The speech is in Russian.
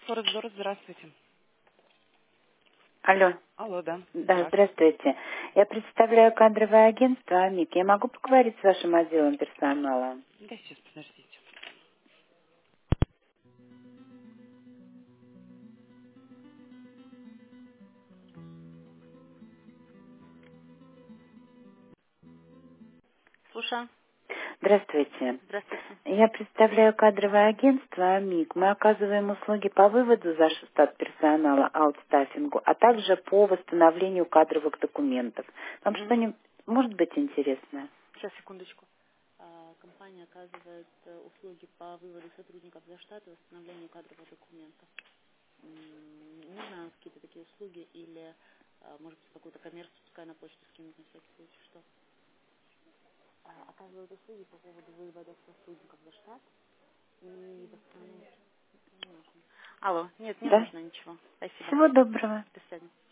Форекс-Дор, здравствуйте. Алло. Алло, да. Да, Здравствуйте. здравствуйте. Я представляю кадровое агентство АМИК. Я могу поговорить с вашим отделом персонала? Да, сейчас, подождите. Слушаю. Здравствуйте. Здравствуйте. Я представляю кадровое агентство АМИК. Мы оказываем услуги по выводу за штат персонала, аутстаффингу, а также по восстановлению кадровых документов. Вам Мгм. что-нибудь может быть интересно? Сейчас, секундочку. Компания оказывает услуги по выводу сотрудников за штат и восстановлению кадровых документов. Не знаю, какие-то такие услуги или, может быть, какую-то коммерцию, пускай на почту скинуть на всякий случай, что оказывают услуги по поводу вывода сотрудников за штат и восстановления. Не нужно. Алло, нет, не Да? нужно ничего. Спасибо. Всего доброго. До свидания.